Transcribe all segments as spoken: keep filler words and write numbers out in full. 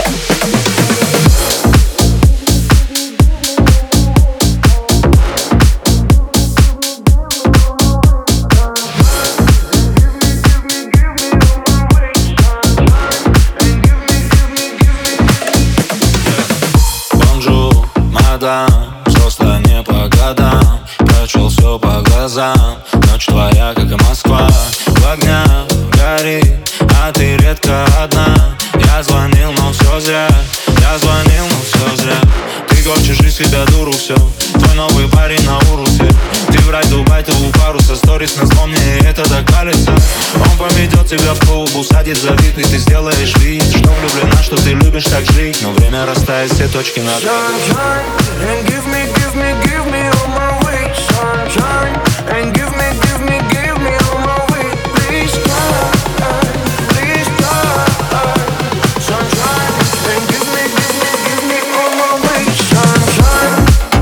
Взрослая не по годам, прочел все по глазам. Ночь твоя, как и Москва, в огнях горит, а ты редко одна. Я звонил, но все зря, я звонил, но все зря. Ты хочешь из себя дуру, все, твой новый парень на урусе. Ты в рай, Дубай, ты у паруса, сторис на зло, мне это так палится. Он поведет тебя в клуб, усадит за вид, и ты сделаешь вид, что влюблена, что ты любишь так жить. Но время расставит все точки над «и». And give me, give me, give me all my way, sunshine. And give me, give me, give me all my way. Please stop, please stop, sunshine. And give me, give me, give me all my way, sunshine.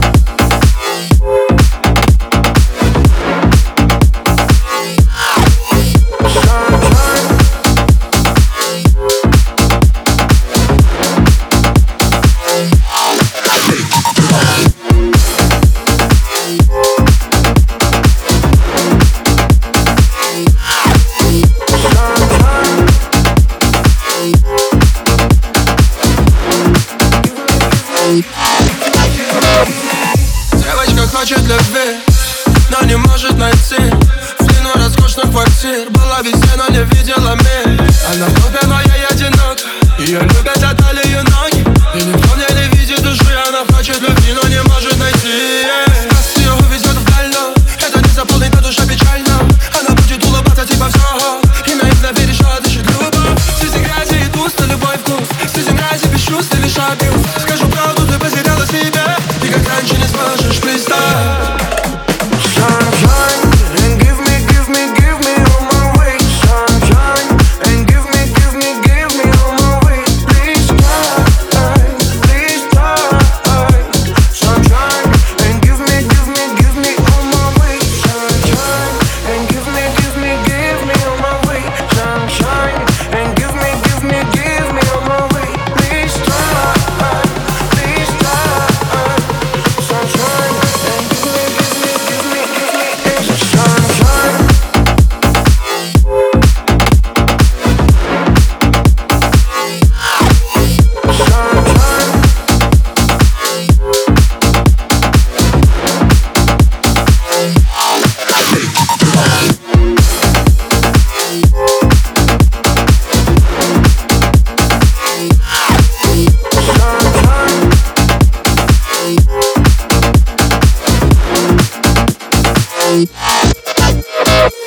Девочка хочет любви, но не может найти. В длину роскошных квартир была везде, но не видела мир. Она в клубе, но я одинок. Ее любят за талию ноги, и никто мне не видит души. Она хочет любви, но не может найти. Раз ее увезет вдаль, но это не заполнит, а душа печально. Она будет улыбаться типа все, и наивно веришь, что дышит любовь. Среди грязи и туз, на любой вкус. Среди грязи без чувств и лишь абьюз. Скажу правду, ты потеряла себя, и как раньше не сможешь пристать. Sunshine, and give me, give me, give me all my way, sunshine. And give me, give me, give me all my way. Please stop, please stop, sunshine. And give me, give me, give me all my way, sunshine. And give me, give me, give me all my way, sunshine. And give me, give me, give me all my way. Please stop, please stop, sunshine. And give me, give me, give me, give me sunshine. Sunshine.